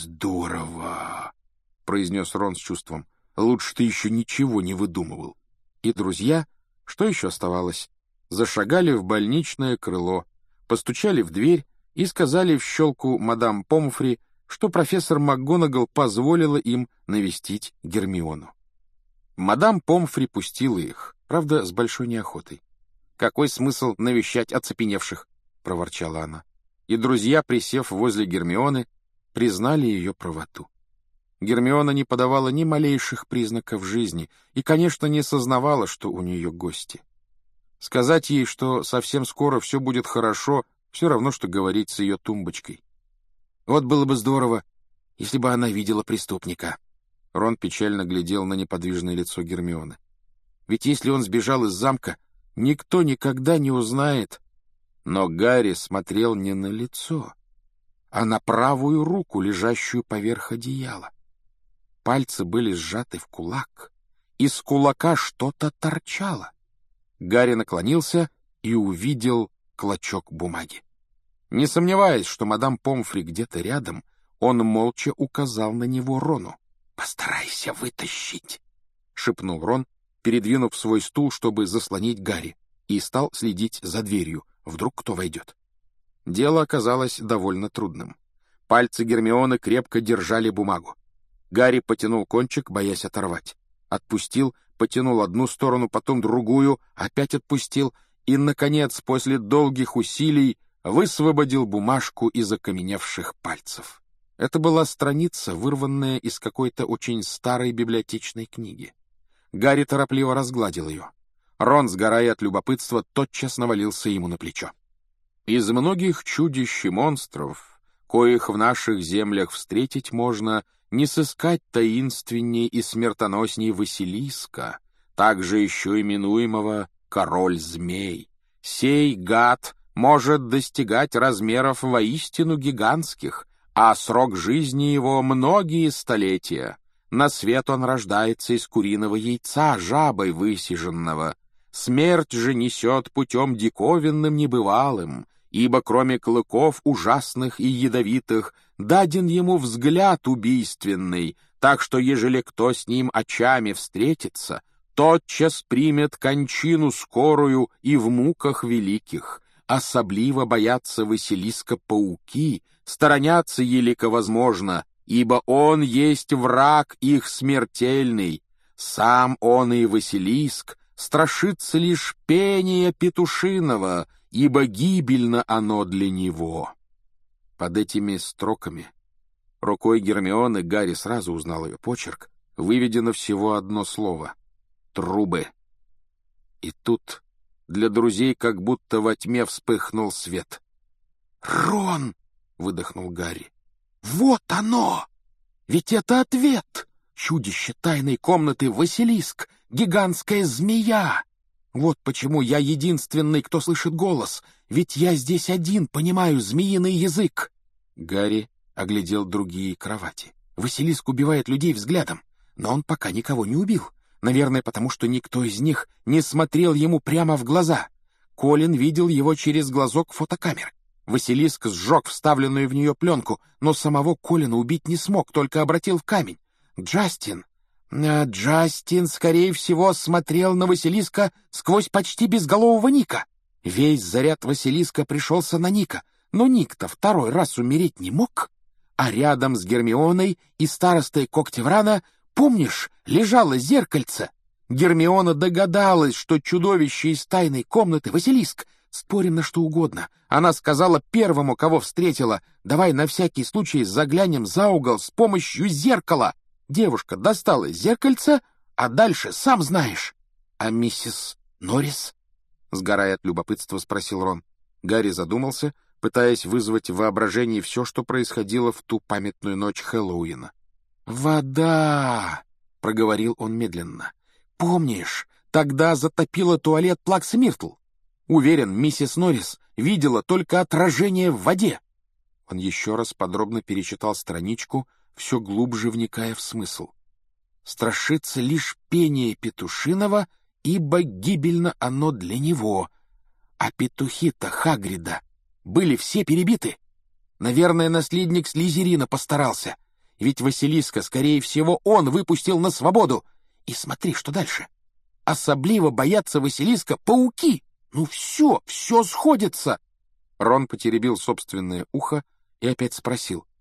здорово!» — произнес Рон с чувством. «Лучше ты еще ничего не выдумывал». И друзья, что еще оставалось, зашагали в больничное крыло, постучали в дверь и сказали в щелку мадам Помфри, что профессор МакГонагал позволила им навестить Гермиону. Мадам Помфри пустила их, правда, с большой неохотой. «Какой смысл навещать оцепеневших?» — проворчала она. И друзья, присев возле Гермионы, признали ее правоту. Гермиона не подавала ни малейших признаков жизни и, конечно, не сознавала, что у нее гости. Сказать ей, что совсем скоро все будет хорошо, все равно, что говорить с ее тумбочкой. «Вот было бы здорово, если бы она видела преступника». Рон печально глядел на неподвижное лицо Гермионы. «Ведь если он сбежал из замка, никто никогда не узнает». Но Гарри смотрел не на лицо, а на правую руку, лежащую поверх одеяла. Пальцы были сжаты в кулак, из кулака что-то торчало. Гарри наклонился и увидел клочок бумаги. Не сомневаясь, что мадам Помфри где-то рядом, он молча указал на него Рону. «Постарайся вытащить», — шепнул Рон, передвинув свой стул, чтобы заслонить Гарри, и стал следить за дверью, вдруг кто войдет. Дело оказалось довольно трудным. Пальцы Гермионы крепко держали бумагу. Гарри потянул кончик, боясь оторвать. Отпустил, потянул одну сторону, потом другую, опять отпустил и, наконец, после долгих усилий, высвободил бумажку из окаменевших пальцев. Это была страница, вырванная из какой-то очень старой библиотечной книги. Гарри торопливо разгладил ее. Рон, сгорая от любопытства, тотчас навалился ему на плечо. «Из многих чудищ и монстров, коих в наших землях встретить можно, не сыскать таинственней и смертоносней Василиска, также еще именуемого король-змей. Сей гад может достигать размеров воистину гигантских, а срок жизни его многие столетия. На свет он рождается из куриного яйца, жабой высиженного. Смерть же несет путем диковинным небывалым, ибо кроме клыков ужасных и ядовитых даден ему взгляд убийственный, так что, ежели кто с ним очами встретится, тотчас примет кончину скорую и в муках великих. Особливо боятся Василиска пауки, сторонятся елико возможно, ибо он есть враг их смертельный. Сам он и Василиск страшится лишь пения петушиного, ибо гибельно оно для него». Под этими строками рукой Гермионы Гарри сразу узнал ее почерк. Выведено всего одно слово — «трубы». И тут для друзей как будто во тьме вспыхнул свет. «Рон!» — выдохнул Гарри. «Вот оно! Ведь это ответ! Чудище тайной комнаты Василиск, гигантская змея! Вот почему я единственный, кто слышит голос, ведь я здесь один понимаю змеиный язык!» Гарри оглядел другие кровати. Василиск убивает людей взглядом, но он пока никого не убил. Наверное, потому что никто из них не смотрел ему прямо в глаза. Колин видел его через глазок фотокамеры. Василиск сжег вставленную в нее пленку, но самого Колина убить не смог, только обратил в камень. Джастин, скорее всего, смотрел на Василиска сквозь почти безголового Ника. Весь заряд Василиска пришелся на Ника, но Ник-то второй раз умереть не мог. А рядом с Гермионой и старостой Когтеврана, помнишь, лежало зеркальце? Гермиона догадалась, что чудовище из тайной комнаты — Василиск. Спорим на что угодно. Она сказала первому, кого встретила: «Давай на всякий случай заглянем за угол с помощью зеркала». Девушка достала зеркальце, а дальше сам знаешь. «А миссис Норрис?» — сгорая от любопытства, спросил Рон. Гарри задумался, пытаясь вызвать в воображении все, что происходило в ту памятную ночь Хэллоуина. «Вода!» — проговорил он медленно. «Помнишь, тогда затопило туалет Плаксы Миртл? Уверен, миссис Норрис видела только отражение в воде». Он еще раз подробно перечитал страничку, все глубже вникая в смысл. «Страшится лишь пение петушиного, ибо гибельно оно для него. А петухи-то Хагрида были все перебиты. Наверное, наследник Слизерина постарался. Ведь Василиска, скорее всего, он выпустил на свободу. И смотри, что дальше. Особливо боятся Василиска пауки. Ну все сходится. Рон потеребил собственное ухо и опять спросил.